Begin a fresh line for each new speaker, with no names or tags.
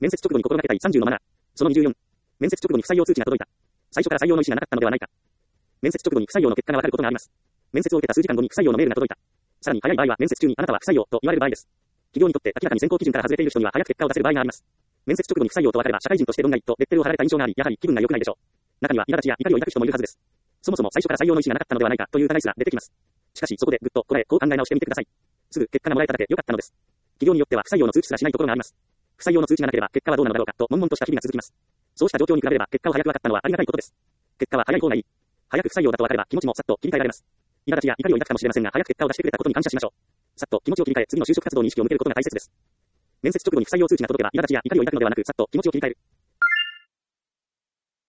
面接直後に心がけたい30のマナー。その24。面接直後に不採用通知が届いた。最初から採用の意思がなかったのではないか。面接直後に不採用の結果がわかることがあります。面接を受けた数時間後に不採用のメールが届いた。さらに早い場合は面接中にあなたは不採用と言われる場合です。企業にとって明らかに選考基準から外れている人には早く結果を出せる場合があります。面接直後に不採用と分かれば社会人として論外とレッテルを貼られた印象があり、やはり気分が良くないでしょう。中には苛立ちや怒りを抱く人もいるはずです。そもそも最初から採用の意思がなかったのではないかという疑いすら出てきます。しかしそこでぐっとこらえ、こう考え直してみてください。すぐ結果がもらえただけ良かったのです。企業によっては不採用の通知すらしないところがあります。不採用の通知がなければ結果はどうなのだろうかと悶々とした日々が続きます。そうした状況に比べれば結果を早く分かったのはありがたいことです。結果は早い方がいい。早く不採用だと分かれば気持ちもさっと切り替えられます。苛立ちや怒りを抱くかもしれませんが、早く結果を出してくれたことに感謝しましょう。さっと気持ちを切り替え、次の就職活動に意識を向けることが大切です。面接直後に不採用通知が届けば苛立ちや怒りを抱くのではなく、さっと気持ちを切り替える。